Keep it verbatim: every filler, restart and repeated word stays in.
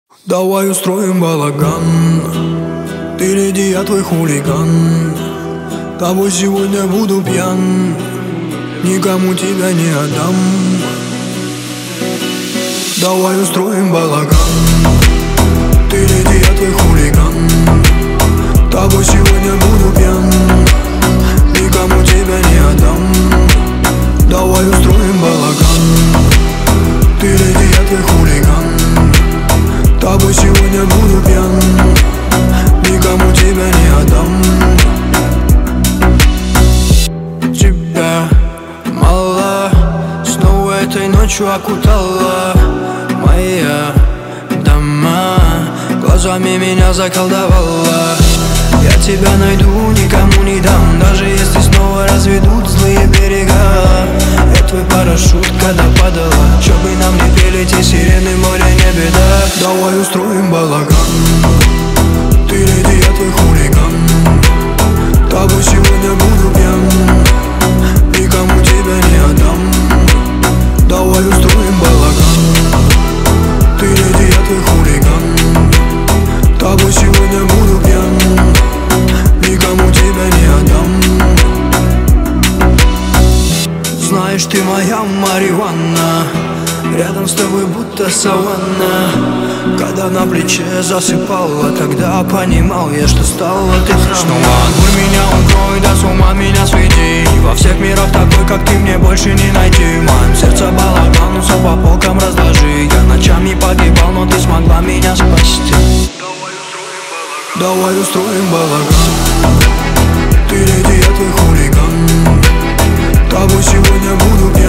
Давай устроим балаган. Ты леди, я твой хулиган. Тобой сегодня буду пьян, никому тебя не отдам. Давай устроим балаган. Ты леди, я твой хулиган. Тобой сегодня буду пьян, никому тебя не отдам. Давай устроим балаган. Ты леди, я твой хулиган. Тобой сегодня буду пьян, никому тебя не отдам. Тебя мало, снова этой ночью окутала моя дома, глазами меня заколдовала. Я тебя найду, никому не дам, даже если снова разведут злые берега. Я твой парашют, когда падала, чтобы нам не пели те сирены, море не беда. Давай устроим балаган. Ты леди, я твой хулиган. Тобой сегодня буду пьян, никому тебя не отдам. Давай устроим балаган. Ты леди, я твой хулиган. Тобой сегодня буду пьян, никому тебя не отдам. Знаешь, ты моя марихуана, рядом с тобой будто саванна. Когда на плече засыпала, тогда понимал я, что стала ты храброй. Снова огонь меня укрой, да с ума меня сведи. Во всех мирах такой, как ты, мне больше не найти. В моем сердце балаган, ну все по полкам разложи. Я ночами погибал, но ты смогла меня спасти. Давай устроим балаган. Ты леди, я твой хулиган. Тобой сегодня буду пьян,